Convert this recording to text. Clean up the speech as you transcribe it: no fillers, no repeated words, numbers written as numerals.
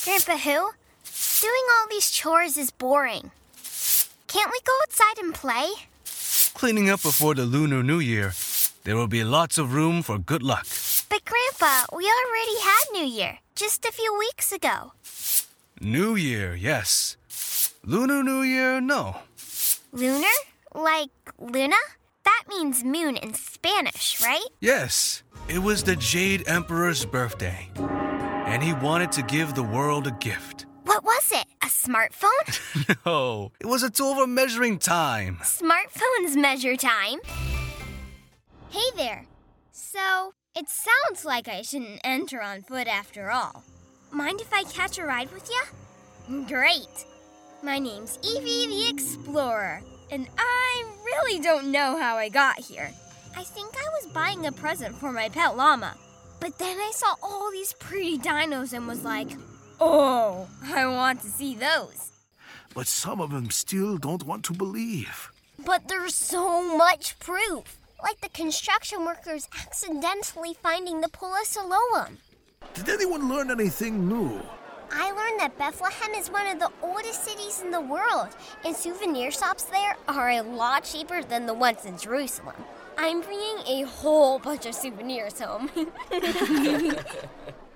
Grandpa Who? Doing all these chores is boring. Can't we go outside and play? Cleaning up before the Lunar New Year. There will be lots of room for good luck. But Grandpa, we already had New Year, just a few weeks ago. New Year, yes. Lunar New Year, no. Lunar? Like Luna? That means moon in Spanish, right? Yes, it was the Jade Emperor's birthday. And he wanted to give the world a gift. What was it? A smartphone? No, it was a tool for measuring time. Smartphones measure time. Hey there. So, it sounds like I shouldn't enter on foot after all. Mind if I catch a ride with ya? Great. My name's Evie the Explorer, and I really don't know how I got here. I think I was buying a present for my pet llama, but then I saw all these pretty dinos and was like, oh, I want to see those. But some of them still don't want to believe. But there's so much proof. Like the construction workers accidentally finding the Pola Siloam. Did anyone learn anything new? I learned that Bethlehem is one of the oldest cities in the world, and souvenir shops there are a lot cheaper than the ones in Jerusalem. I'm bringing a whole bunch of souvenirs home.